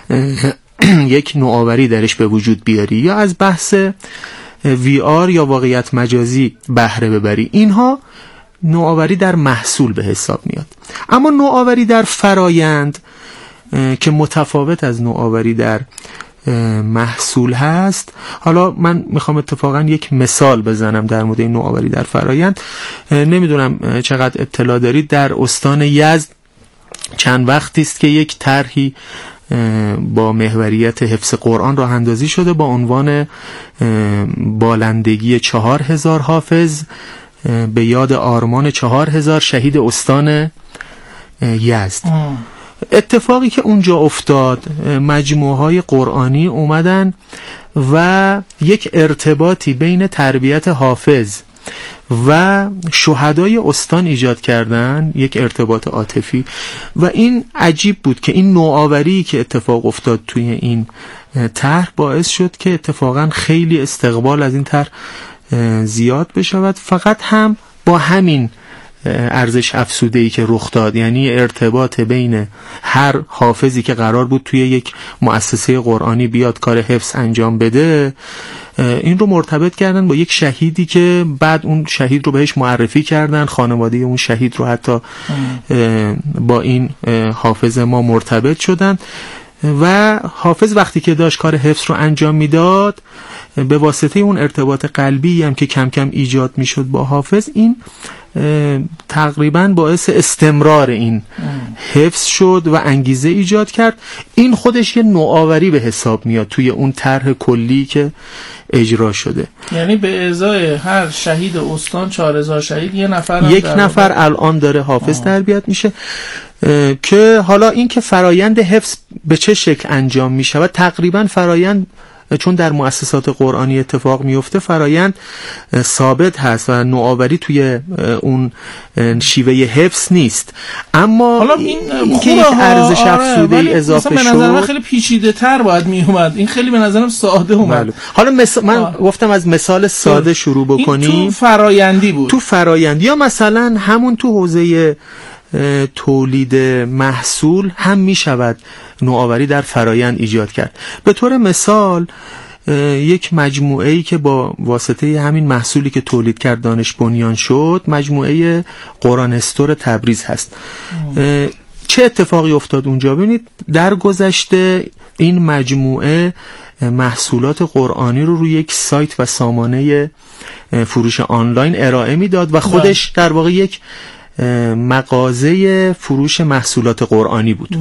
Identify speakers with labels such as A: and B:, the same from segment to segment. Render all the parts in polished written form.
A: یک نوآوری درش به وجود بیاری یا از بحث VR یا واقعیت مجازی بهره ببری، اینها نوآوری در محصول به حساب میاد. اما نوآوری در فرایند که متفاوت از نوآوری در محصول هست، حالا من میخوام اتفاقا یک مثال بزنم در مورد نوآوری در فرایند. نمیدونم چقدر اطلاع دارید، در استان یزد چند وقتی است که یک طرحی با محوریت حفظ قرآن راه اندازی شده با عنوان بالندگی 4000 حافظ به یاد آرمان 4000 شهید استان یزد. اتفاقی که اونجا افتاد، مجموعه های قرآنی اومدن و یک ارتباطی بین تربیت حافظ و شهدای استان ایجاد کردن، یک ارتباط عاطفی، و این عجیب بود که این نوآوری که اتفاق افتاد توی این طرح باعث شد که اتفاقا خیلی استقبال از این طرح زیاد بشود، فقط هم با همین ارزش افزوده‌ای که رخ داد، یعنی ارتباط بین هر حافظی که قرار بود توی یک مؤسسه قرآنی بیاد کار حفظ انجام بده، این رو مرتبط کردن با یک شهیدی که بعد اون شهید رو بهش معرفی کردن، خانواده اون شهید رو حتی با این حافظ ما مرتبط شدن و حافظ وقتی که داشت کار حفظ رو انجام میداد، به واسطه اون ارتباط قلبی هم که کم کم ایجاد میشد با حافظ، این تقریبا باعث استمرار این حفظ شد و انگیزه ایجاد کرد. این خودش یه نوآوری به حساب میاد توی اون طرح کلی که اجرا شده.
B: یعنی به ازای هر شهید استان 4000 شهید یک نفر
A: الان داره حافظ تربیت میشه. که حالا این که فرایند حفظ به چه شکل انجام میشه و تقریبا فرایند، چون در مؤسسات قرآنی اتفاق میفته، فرایند ثابت هست و نوآوری توی اون شیوه حفظ نیست. اما
B: حالا
A: این که یک ارزش افزوده اضافه شد،
B: به نظر من خیلی پیچیده تر باید می اومد. این خیلی به نظرم ساده اومد.
A: حالا من گفتم از مثال ساده شروع بکنیم.
B: این تو فرایندی بود،
A: تو فرایندی، یا مثلا همون تو حوزه تولید محصول هم می شود نوآوری در فرایند ایجاد کرد. به طور مثال یک مجموعه‌ای که با واسطه همین محصولی که تولید کرد دانش بنیان شد، مجموعه قرآن استور تبریز هست. چه اتفاقی افتاد اونجا؟ ببینید در گذشته این مجموعه محصولات قرآنی رو روی یک سایت و سامانه فروش آنلاین ارائه میداد و خودش در واقع یک مغازه فروش محصولات قرآنی بود.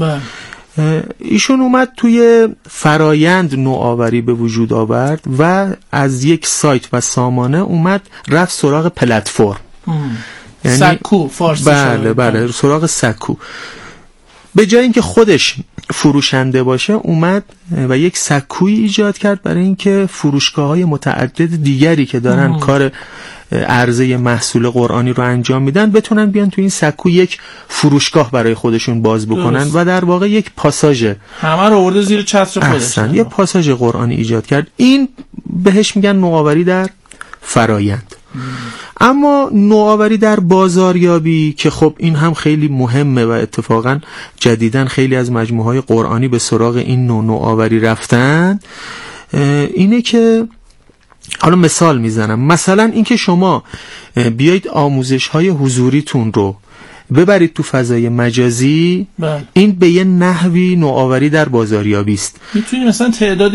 A: ایشون اومد توی فرایند نوآوری به وجود آورد و از یک سایت و سامانه اومد رفت سراغ پلتفرم،
B: یعنی سکو فارسی.
A: بله سراغ سکو. به جای اینکه خودش فروشنده باشه، اومد و یک سکوی ایجاد کرد برای اینکه فروشگاه‌های متعدد دیگری که دارن کار عرضه محصول قرآنی رو انجام میدن بتونن بیان تو این سکو یک فروشگاه برای خودشون باز بکنن و در واقع یک پاساژ
B: همه رو آورده زیر چتر خودش،
A: یه پاساژ قرآنی ایجاد کرد. این بهش میگن نوآوری در فرایند. اما نوآوری در بازاریابی که خب این هم خیلی مهمه و اتفاقا جدیداً خیلی از مجموعه‌های قرآنی به سراغ این نوآوری رفتن، اینه که حالا مثال میزنم، مثلا اینکه شما بیایید آموزش‌های حضوریتون رو ببرید تو فضای مجازی، این به یه نحوی نوآوری در بازاریابی است.
B: میتونی مثلا تعداد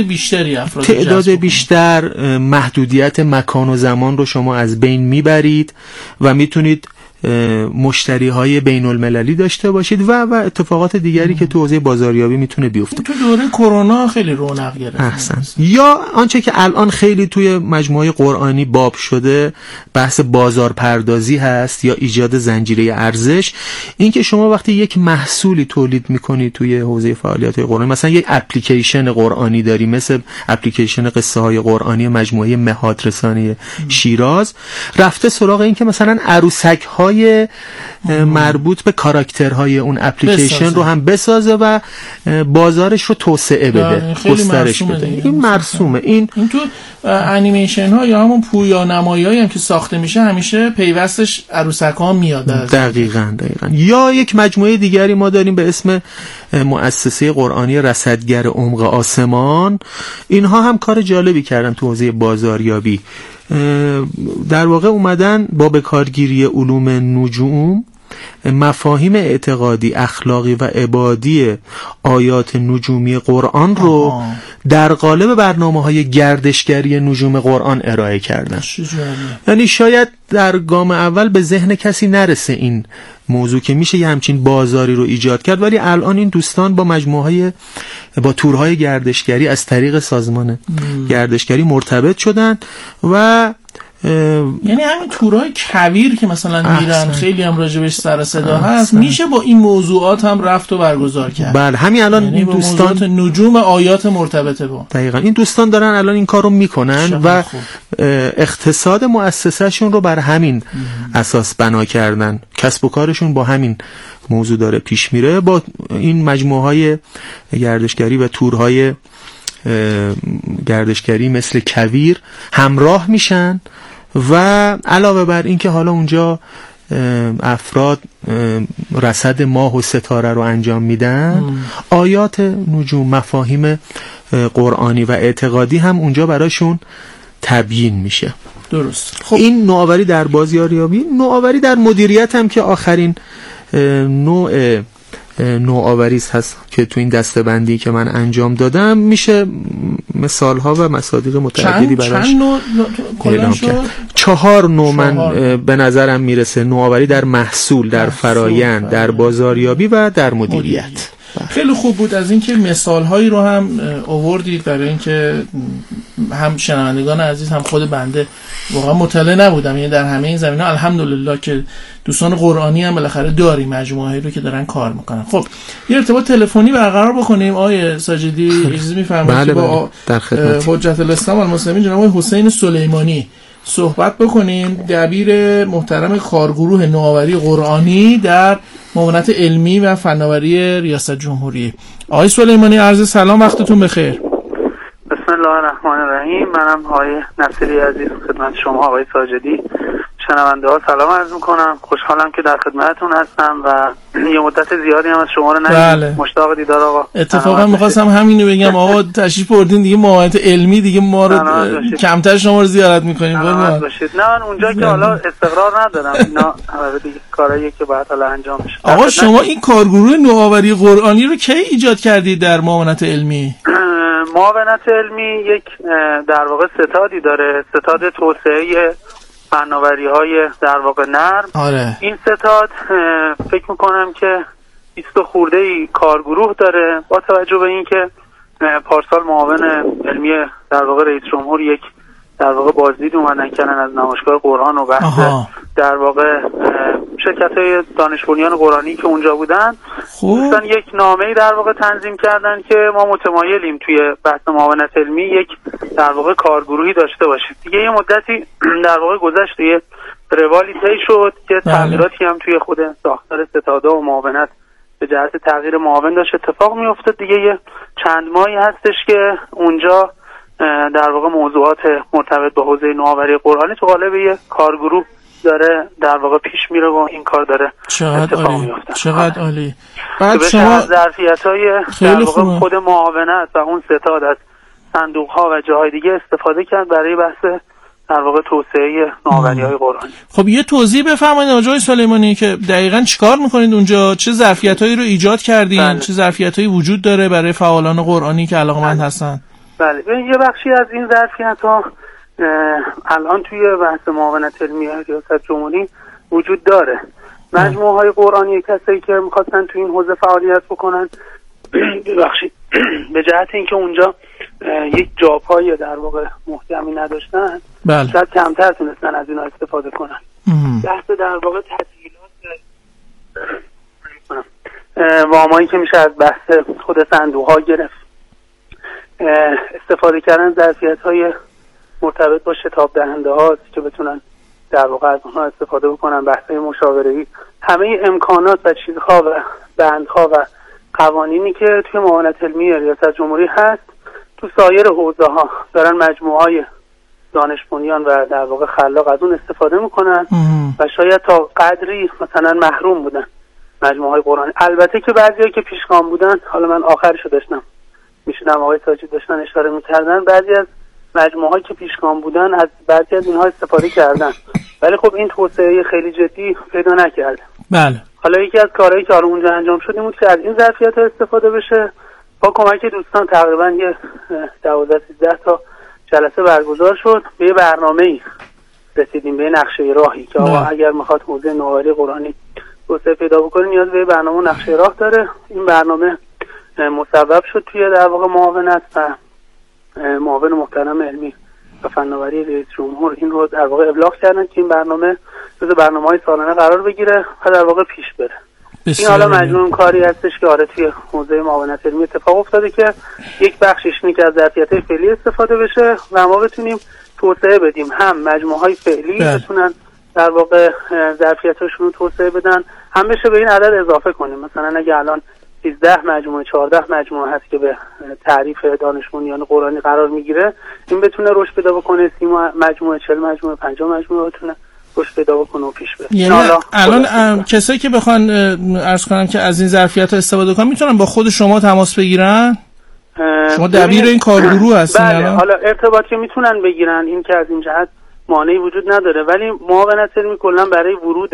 A: بیشتر، محدودیت مکان و زمان رو شما از بین میبرید و میتونید مشتری های بین المللی داشته باشید و اتفاقات دیگری که تو حوزه بازاریابی میتونه بیفته.
B: تو دوره کرونا خیلی رونق گرفت.
A: احسن. یا آنچه که الان خیلی توی مجموعه قرآنی باب شده، بحث بازار پردازی هست یا ایجاد زنجیره ارزش. این که شما وقتی یک محصولی تولید میکنی توی حوزه فعالیت قرآنی، مثلا یک اپلیکیشن قرآنی داری مثل اپلیکیشن قصه های قرآنی مجموعه مهات رسانی شیراز، رفته سراغ این که مثلا عروسک های های مربوط به کاراکترهای اون اپلیکیشن رو هم بسازه و بازارش رو توسعه بده، گسترش بده. این مرسومه. این
B: تو انیمیشن ها یا همون پویانمایی هم که ساخته میشه همیشه پیوستش عروسک ها میاد.
A: دقیقاً. یا یک مجموعه دیگری ما داریم به اسم مؤسسه قرآنی رصدگر عمق آسمان. اینها هم کار جالبی کردن تو حوزه بازاریابی. در واقع اومدن با بکارگیری علوم نجوم مفاهیم اعتقادی، اخلاقی و عبادی آیات نجومی قرآن رو در قالب برنامه‌های گردشگری نجوم قرآن ارائه کردن. یعنی شاید در گام اول به ذهن کسی نرسه این موضوع که میشه یه همچین بازاری رو ایجاد کرد، ولی الان این دوستان با تورهای گردشگری از طریق سازمان گردشگری مرتبط شدن و
B: یعنی همین تورهای کویر که مثلا میرن خیلی هم راجبش سر صدا هست، میشه با این موضوعات هم رفت و برگزار کرد.
A: بله، همین الان
B: یعنی
A: این دوستان
B: نجوم آیات مرتبطه با
A: دقیقاً این دوستان دارن الان این کارو میکنن و اقتصاد مؤسسهشون رو بر همین اساس بنا کردن. کسب و کارشون با همین موضوع داره پیش میره. با این مجموعه‌های گردشگری و تورهای گردشگری مثل کویر همراه میشن و علاوه بر این که حالا اونجا افراد رصد ماه و ستاره رو انجام میدن، آیات نجوم، مفاهیم قرآنی و اعتقادی هم اونجا براشون تبیین میشه.
B: درست.
A: خب این نوآوری در بازاریابی. نوآوری در مدیریت هم که آخرین نوع نوآوری هست که تو این دسته‌بندی که من انجام دادم میشه مثال‌ها و مصادیق متعددی براش
B: چند نوع کلاً شد؟
A: 4 نوع من به نظرم میرسه: نوآوری در محصول، در فرایند، در بازاریابی و در مدیریت.
B: خیلی خوب بود از اینکه مثال‌هایی رو هم آوردید برای اینکه هم شنوندگان عزیز هم خود بنده واقعا مطلع نبودم. یعنی در همه این زمینه‌ها الحمدلله که دوستان قرآنی هم بالاخره داریم مجموعه‌ای رو که دارن کار میکنن. خب یه ارتباط تلفنی برقرار بکنیم. آقای ساجدی اجازه می‌فرمایید که با حجت الاسلام والمسلمین جناب حسین سلیمانی صحبت بکنیم، دبیر محترم کارگروه نوآوری قرآنی در معاونت علمی و فناوری ریاست جمهوری. آقای سلیمانی عرض سلام، وقتتون بخیر.
C: بسم الله الرحمن الرحیم. منم آقای نصیری عزیز خدمت شما آقای ساجدی شنونده ها سلام عرض میکنم. خوشحالم که در خدمتتون هستم و یه مدت زیادی هم از شما رو ندیدم. مشتاق دیدار آقا.
B: اتفاقا می‌خواستم همینو بگم آقا تشریف بردین دیگه، معاونت علمی دیگه ما رو کمتر شما رو زیارت می‌کنیم.
C: نه اونجا که حالا استقرار ندارم، اینا دیگه کاراییه که باید حالا انجام بشه.
B: آقا شما این کارگروه نوآوری قرآنی رو کی ایجاد کردید در معاونت علمی؟
C: معاونت علمی یک در واقع ستادی داره، ستاد توسعه فناوری‌های در واقع نرم.
B: آره.
C: این ستاد فکر میکنم که 20 خورده‌ای کارگروه داره. با توجه به اینکه پارسال معاون علمی در واقع رئیس جمهور یک در واقع بازدید اومدن کردن از نمایشگاه قرآن و بحث در واقع شرکت‌های دانش بنیان قرآنی که اونجا بودن، دوستان یک نامه‌ای در واقع تنظیم کردن که ما متمایلیم توی بحث معاونت علمی یک در واقع کارگروهی داشته باشیم. دیگه یه مدتی در واقع گذشت، یه روالی طی شد که تغییراتی هم توی خود ساختار ستاده و معاونت به جهت تغییر معاون داشت اتفاق می‌افتاد. دیگه یه چند ماهی هستش که اونجا در واقع موضوعات مرتبط با حوزه نوآوری قرآنی تو قالب یه کارگروه داره در واقع پیش میره و این کار داره اتفاق میفته.
B: چقدر عالی. بعد
C: شما ظرفیت‌های در واقع خود معاونت و اون ستاد از صندوق‌ها و جاهای دیگه استفاده کرد برای بحث در واقع توسعه نوآوری‌های قرآنی.
B: خب یه توضیح بفرمایید آقای سلیمانی که دقیقاً چیکار می‌کنید اونجا، چه ظرفیت‌هایی رو ایجاد کردین؟ چه ظرفیت‌هایی وجود داره برای فعالان قرآنی که علاقه‌مند هستن؟
C: بله، یه بخشی از این ظرفیت‌ها الان توی بحث معاونت علمی ریاست جمهوری وجود داره. مجموعه‌های قرآنی کسایی که می‌خواستن توی این حوزه فعالیت بکنن، ببخشید به جهت اینکه اونجا یک جاپای در واقع محکمی نداشتن، شاید کمتر تونستن از اینا استفاده کنن. بحث در واقع تسهیلات وامایی که میشه از بحث خود صندوق‌ها گرفت، استفاده کردن ظرفیت‌های مرتبط با شتاب دهنده هاست که بتونن در واقع از اونها استفاده بکنن، بحث‌های مشاوره‌ای، همه امکانات و چیزها و بندها و قوانینی که توی معاونت علمی ریاست جمهوری هست تو سایر حوزه‌ها دارن مجموعه‌های دانش بنیان و در واقع خلاق از اون استفاده میکنن و شاید تا قدری مثلا محروم بودن مجموعه‌های قرآنی. البته که بعضی‌ها که پیشگام بودن، حالا من آخرشو داشتم میشدم آقای ساجد داشتن اشاره میکردن، بعضی از مجموعه‌هایی که پیشگام بودن از بعضی از اینها استفاده کردن، ولی خب این توسعه خیلی جدی پیدا نکرد.
B: بله.
C: حالا یکی از کارهایی که اونجا انجام شد این بود که از این ظرفیت استفاده بشه. با کمک دوستان تقریبا یه 12-13 تا جلسه برگزار شد، به یه برنامه‌ای رسیدیم، به نقشه راهی که آقا اگر میخواد حوزه نوآوری قرآنی توسعه پیدا بکنه نیاز به برنامه و نقشه راه داره. این برنامه مصوب شد توی در واقع معاونت و معاون محترم علمی و فناوری رئیس جمهور این رو در واقع ابلاغ کردن که این برنامه جز برنامه‌های سالانه قرار بگیره و در واقع پیش بره. این حالا مجموع کاری هستش که آره توی حوزه معاونت علمی اتفاق افتاده که یک بخشش اینه که از ظرفیت‌های فعلی استفاده بشه و ما بتونیم توسعه بدیم، هم مجموعه‌های فعلی بتونن در واقع ظرفیت‌هاشون رو توسعه بدن، هم بشه به این عدد اضافه کنیم. مثلا اگه الان 13 مجموعه 14 مجموعه هست که به تعریف دانش بنیان قرآنی قرار میگیره، این بتونه رشد پیدا بکنه، 30 مجموعه 40 مجموعه 50 مجموعه بتونه رشد پیدا بکنه و پیش بره.
B: یعنی الان کسایی که بخوان عرض کنم که از این ظرفیت‌ها استفاده کنن میتونن با خود شما تماس بگیرن؟ شما دبیر این کارگروه هستین.
C: بله، حالا ارتباط که میتونن بگیرن، این که از این جهت مانعی وجود نداره، ولی معاونت علمی کلا برای ورود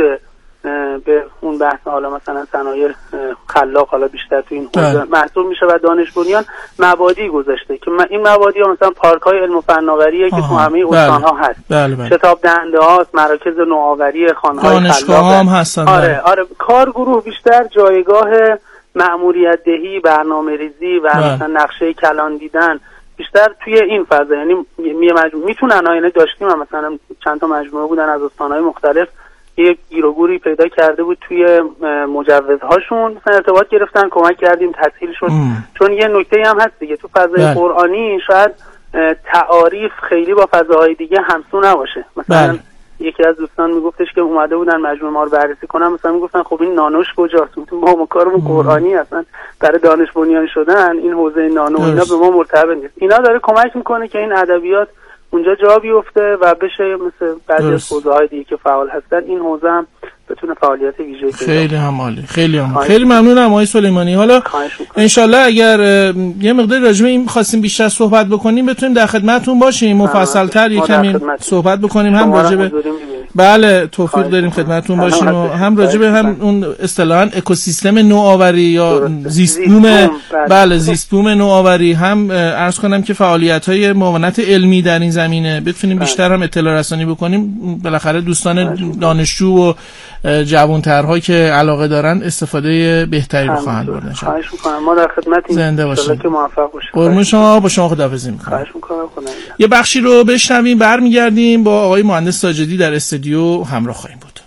C: به اون بحث حالا مثلا صنایع خلاق حالا بیشتر تو این حوزه محسوب میشه و دانش بنیان مبادی گذاشته که این مبادی ها مثلا پارک‌های علم و فناوریه که تو همه استان‌ها هست، شتاب دهنده هاست، مراکز نوآوری، خانه‌های
B: دانشگاه هم هستن.
C: آره کارگروه بیشتر جایگاه مأموریت دهی، برنامه‌ریزی و مثلا نقشه کلان دیدن بیشتر توی این فضا، یعنی میتونن آینه داشتیم مثلا چند تا مجموعه بودن از استان‌های مختلف یک گیروگوری پیدا کرده بود توی مجوزهاشون، مثلا ارتباط گرفتن، کمک کردیم، تسهیل شد. چون یه نکته هم هست دیگه، تو فضای قرآنی شاید تعاریف خیلی با فضاهای دیگه همسو نباشه. مثلا یکی از دوستان میگفتش که اومده بودن مجموعه ما رو بررسی کنن، مثلا میگفتن خب این نانوش کجاست؟ ما کارمون قرآنی هستن، برای دانش بنیان شدن این حوزه نانو اینا به ما مرتبط نیست. اینا داره کمک میکنه که این ادبیات اونجا جا بیفته و بشه مثل بعضی از حوزه‌های دیگه که فعال هستن این حوزه هم بتونه فعالیت ویژه‌ای پیدا کنه.
B: خیلی هم عالی، خیلی هم خیلی ممنونم آقای سلیمانی. حالا انشالله اگر یه مقدار راجع به این خواستیم بیشتر صحبت بکنیم بتونیم در خدمتتون باشیم، مفصل‌تر یکمی صحبت بکنیم، هم راجع به بله توفیق داریم خدمتتون باشیم و هم راجع به هم اون اصطلاحاً اکوسیستم نوآوری یا زیست بوم، بله زیست بوم نوآوری، هم عرض کنم که فعالیت‌های معاونت علمی در این زمینه بتونیم بیشتر هم اطلاع رسانی بکنیم. بالاخره دوستان دانشجو و جوان‌ترها که علاقه دارن استفاده بهتری رو خواهند برد ان شاء الله.
C: خواهش می‌کنم، ما در خدمتیم،
B: زنده باشید،
C: که موفق باشید.
B: قربون شما، با شما خداحافظی می‌کنم.
C: خواهش می‌کنم.
B: یه بخشی رو بشنویم، برمیگردیم با آقای مهندس ساجدی در استودیو همراه خواهیم بود.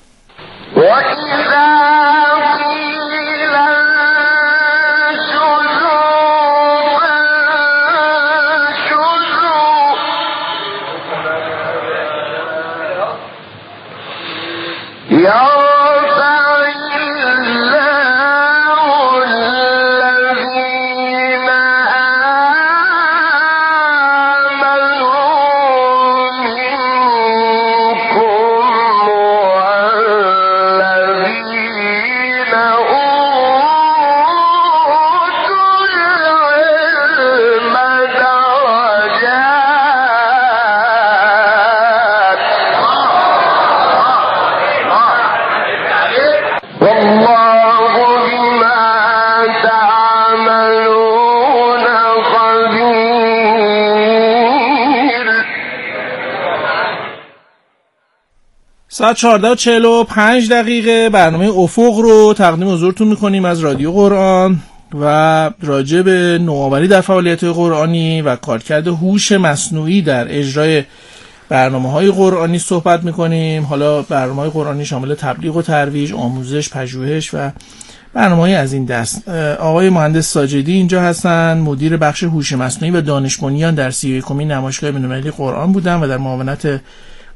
B: ساعت 14:45 برنامه افق رو تقدیم حضورتون میکنیم از رادیو قرآن و راجع به نوآوری در فعالیت‌های قرآنی و کارکرد هوش مصنوعی در اجرای برنامه‌های قرآنی صحبت میکنیم. حالا برنامه‌های قرآنی شامل تبلیغ و ترویج، آموزش، پژوهش و برنامه‌های از این دست. آقای مهندس ساجدی اینجا هستن، مدیر بخش هوش مصنوعی و دانش بنیان در 31مین نمایشگاه بین‌المللی قرآن بودن و در معاونت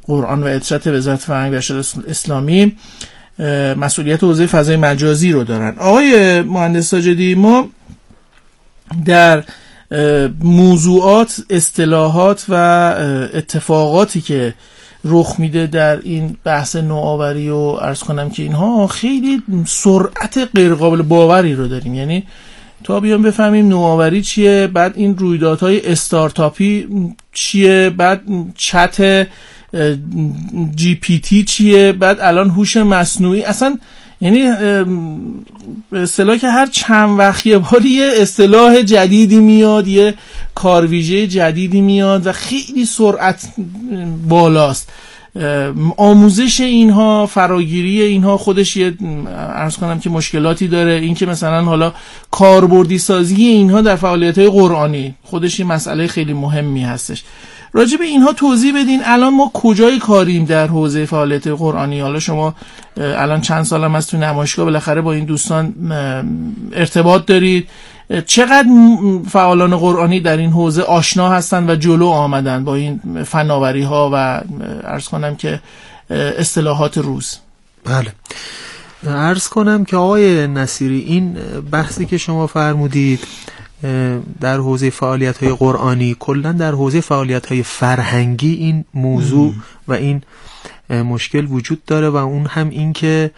B: قرآن و اطلاعات وزارت فرهنگ و ارشاد اسلامی مسئولیت حوزه فضای مجازی رو دارن. آقای مهندس ساجدی، ما در موضوعات، اصطلاحات و اتفاقاتی که رخ میده در این بحث نوآوری و عرض کنم که اینها خیلی سرعت غیر قابل باوری رو داریم. یعنی تا بیام بفهمیم نوآوری چیه، بعد این رویدادهای استارتاپی چیه، بعد چت جی پی تی چیه، بعد الان هوش مصنوعی، اصلا یعنی به اصطلاح که هر چند وقت یه بار یه اصطلاح جدیدی میاد، یه کارویژه جدیدی میاد و خیلی سرعت بالاست. آموزش اینها، فراگیری اینها خودش یه عرض کنم که مشکلاتی داره. این که مثلا حالا کاربردی سازی اینها در فعالیت‌های قرآنی خودش یه مسئله خیلی مهمی هستش. راجع به اینها توضیح بدین. الان ما کجای کاریم در حوزه فعالیت قرآنی؟ حالا شما الان چند سال هم از تو نمایشگاه بالاخره با این دوستان ارتباط دارید، چقدر فعالان قرآنی در این حوزه آشنا هستن و جلو آمدن با این فناوری ها و عرض کنم که اصطلاحات روز؟
A: بله، عرض کنم که آقای نصیری، این بحثی که شما فرمودید در حوزه فعالیت‌های قرآنی، کلاً در حوزه فعالیت‌های فرهنگی این موضوع و این مشکل وجود داره و اون هم این که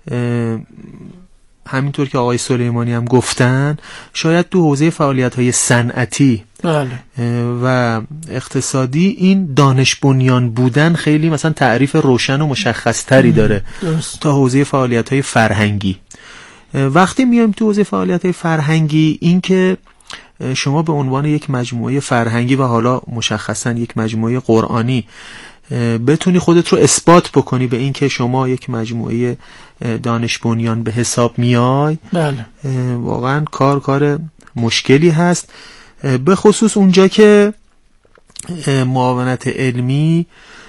A: همینطور که آقای سلیمانی هم گفتن، شاید تو حوزه فعالیت‌های صنعتی و اقتصادی این دانش بنیان بودن خیلی مثلا تعریف روشن و مشخص تری داره تا حوزه فعالیت‌های فرهنگی. وقتی میایم تو حوزه فعالیت‌های فرهنگی، این که شما به عنوان یک مجموعه فرهنگی و حالا مشخصاً یک مجموعه قرآنی بتونی خودت رو اثبات بکنی به این که شما یک مجموعه دانش بنیان به حساب میای،
B: بله،
A: واقعاً کار مشکلی هست، به خصوص اونجا که معاونت علمی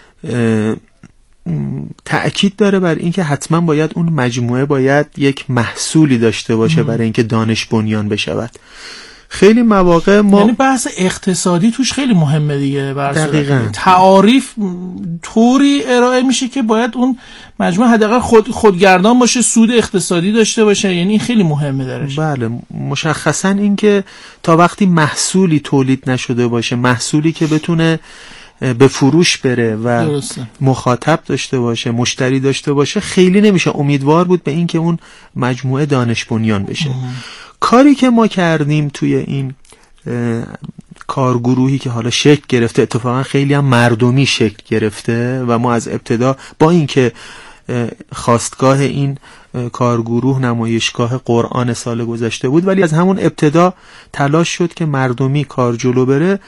A: تأکید داره بر اینکه حتما باید اون مجموعه باید یک محصولی داشته باشه برای اینکه دانش بنیان بشود. خیلی مواقع ما
B: یعنی بحث اقتصادی توش خیلی مهمه دیگه.
A: دقیقاً
B: تعاریف طوری ارائه میشه که باید اون مجموعه حداقل خودگردان باشه، سود اقتصادی داشته باشه. یعنی این خیلی مهمه درش.
A: بله، مشخصاً این که تا وقتی محصولی تولید نشده باشه، محصولی که بتونه به فروش بره و
B: درسته،
A: مخاطب داشته باشه، مشتری داشته باشه، خیلی نمیشه امیدوار بود به این که اون مجموعه دانش بنیان بشه. کاری که ما کردیم توی این کارگروهی که حالا شکل گرفته، اتفاقا خیلی هم مردمی شکل گرفته و ما از ابتدا با اینکه خواستگاه این کارگروه نمایشگاه قرآن سال گذشته بود، ولی از همون ابتدا تلاش شد که مردمی کار جلو بره.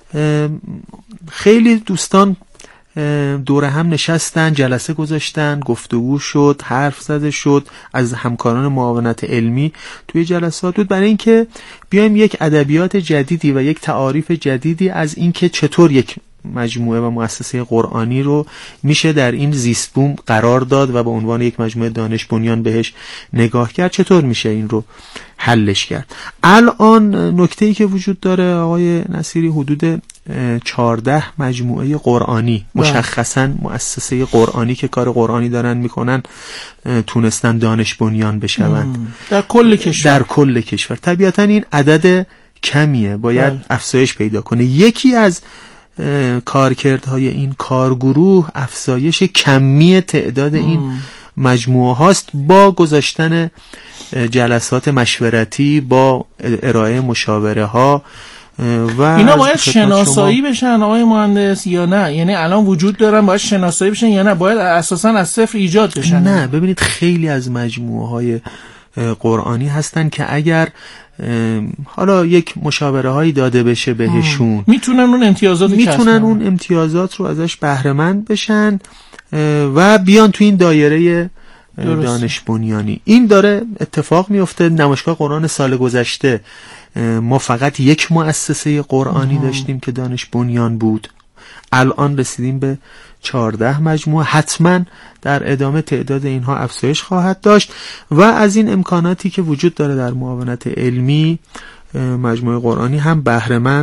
A: خیلی دوستان دور هم نشستن، جلسه گذاشتن، گفتگو شد، حرف زده شد، از همکاران معاونت علمی توی جلسات بود برای اینکه بیایم یک ادبیات جدیدی و یک تعاریف جدیدی از اینکه چطور یک مجموعه و مؤسسه قرآنی رو میشه در این زیست بوم قرار داد و به عنوان یک مجموعه دانش بنیان بهش نگاه کرد، چطور میشه این رو حلش کرد. الان نکته‌ای که وجود داره آقای نصیری، حدود 14 مجموعه قرآنی، مشخصاً مؤسسه قرآنی که کار قرآنی دارن میکنن، تونستن دانش بنیان بشوند
B: در کل کشور. طبیعتاً این عدد کمیه، باید افزایش پیدا کنه. یکی از کارکردهای این کارگروه افزایش کمی تعداد این مجموعه هاست با گذاشتن جلسات مشورتی، با ارائه مشاوره ها و اینا باید شناسایی بشن آقای مهندس یا نه؟ یعنی الان وجود دارن باید شناسایی بشن یا نه باید اساسا از صفر ایجاد بشن؟
A: نه، ببینید خیلی از مجموعه های قرآنی هستن که اگر حالا یک مشاوره هایی داده بشه بهشون،
B: میتونن اون
A: امتیازات رو ازش بهره مند بشن و بیان تو این دایره دانش بنیانی. این داره اتفاق میفته. نمایشگاه قرآن سال گذشته ما فقط یک مؤسسه قرآنی داشتیم که دانش بنیان بود. الان رسیدیم به 14 مجموعه. حتما در ادامه تعداد اینها افزایش خواهد داشت و از این امکاناتی که وجود داره در معاونت علمی، مجموعه قرآنی هم بهره مند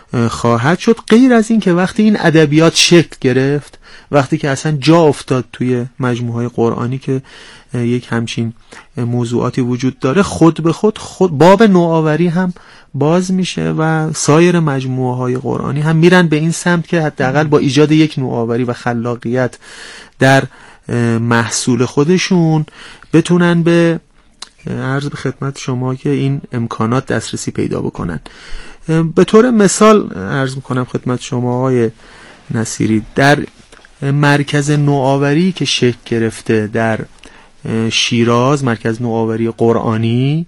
A: خواهد شد. غیر از این که وقتی این ادبیات شکل گرفت، وقتی که اصلا جا افتاد توی مجموعه قرآنی که یک همچین موضوعاتی وجود داره، خود به خود باب نوآوری هم باز میشه و سایر مجموعه های قرآنی هم میرن به این سمت که حداقل با ایجاد یک نوآوری و خلاقیت در محصول خودشون بتونن به عرض به خدمت شما که این امکانات دسترسی پیدا بکنن. به طور مثال عرض میکنم خدمت شما آقای نصیری، در مرکز نوآوری که شکل گرفته در شیراز، مرکز نوآوری قرآنی،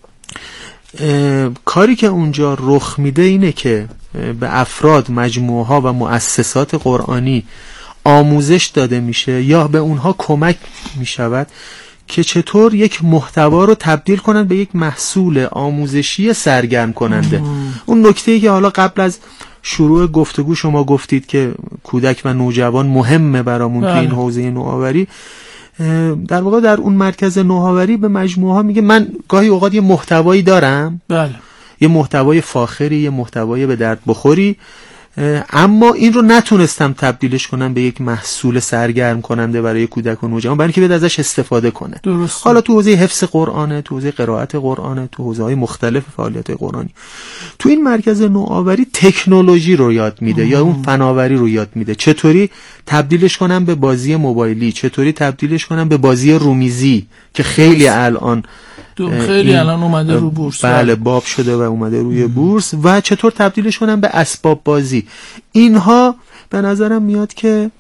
A: کاری که اونجا رخ میده اینه که به افراد، مجموعه ها و مؤسسات قرآنی آموزش داده میشه یا به اونها کمک میشود که چطور یک محتوا رو تبدیل کنن به یک محصول آموزشی سرگرم کننده. اون نکته‌ای که حالا قبل از شروع گفتگو شما گفتید که کودک و نوجوان مهمه برامون تو این حوزه نوآوری، در واقع در اون مرکز نوآوری به مجموعه ها میگه من گاهی اوقات یه محتوایی دارم، بله، یه محتوای فاخری، یه محتوای به درد بخوری، اما این رو نتونستم تبدیلش کنم به یک محصول سرگرم کننده برای کودک و نوجوان، برای اینکه بیاد ازش استفاده کنه. درست. حالا تو حوزه حفظ قرآنه، تو حوزه قرائت قرآنه، تو حوزه‌های مختلف فعالیت قرآنی. تو این مرکز نوآوری تکنولوژی رو یاد میده یا اون فناوری رو یاد میده، چطوری تبدیلش کنم به بازی موبایلی، چطوری تبدیلش کنم به بازی رومیزی که خیلی الان
B: اومده رو بورس،
A: بله باب شده و اومده روی بورس، و چطور تبدیلش کنم به اسباب بازی. اینها به نظرم میاد که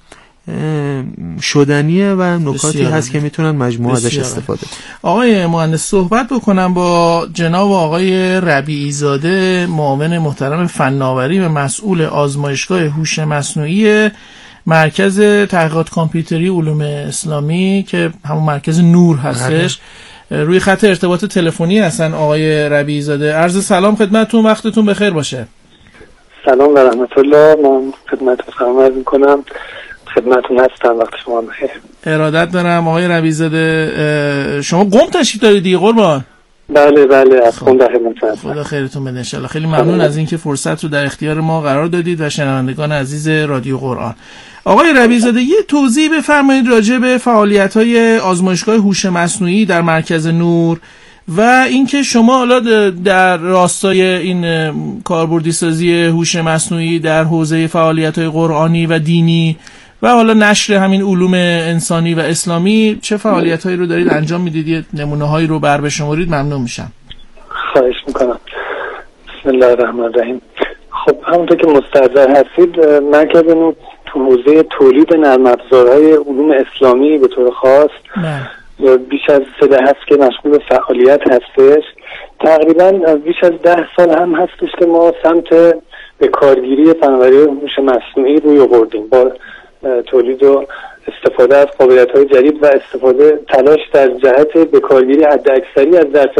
A: شدنیه و نکاتی هست که میتونن مجموعه ازش استفاده.
B: آقای مهندس، صحبت بکنم با جناب آقای ربیعی زاده، معاون محترم فناوری و مسئول آزمایشگاه هوش مصنوعی مرکز تحقیقات کامپیوتری علوم اسلامی که همون مرکز نور هستش. روی خط ارتباط تلفنی هستن آقای ربیعی زاده. عرض سلام خدمتتون، وقتتون بخیر باشه.
D: سلام و رحمت الله. من خدمتتون سلام عرض می‌کنم. خدمتتون هستم، وقت شما بخیر.
B: ارادت دارم آقای ربیعی زاده. شما قم تشریف دارید دیگه قربان؟
D: بله از قم در خدمتتون هستم.
B: خدا خیرتون بده ان شاء الله. خیلی ممنون از اینکه فرصت رو در اختیار ما قرار دادید و شنوندگان عزیز رادیو قرآن. آقای ربیعی زاده، یه توضیح بفرمایید راجع به فعالیت‌های آزمایشگاه هوش مصنوعی در مرکز نور و اینکه شما حالا در راستای این کاربردی سازی هوش مصنوعی در حوزه فعالیت‌های قرآنی و دینی و حالا نشر همین علوم انسانی و اسلامی چه فعالیت‌هایی رو دارید انجام میدید، یه نمونه‌هایی رو بر بشمارید ممنون میشم.
D: خواهش میکنم. بسم الله الرحمن الرحیم. خب همونطور که مستحضر هستید، مرکز نور تو حوزه تولید نرم افزارهای علوم اسلامی به طور خاص بیش از 3 دهه هست که مشغول به فعالیت هستش. تقریبا بیش از 10 سال هم هستش که ما سمت به کارگیری فناوری هوش مصنوعی روی آوردیم با تولید و استفاده از قابلیت‌های جدید و تلاش در جهت به کارگیری حداکثری از ظرف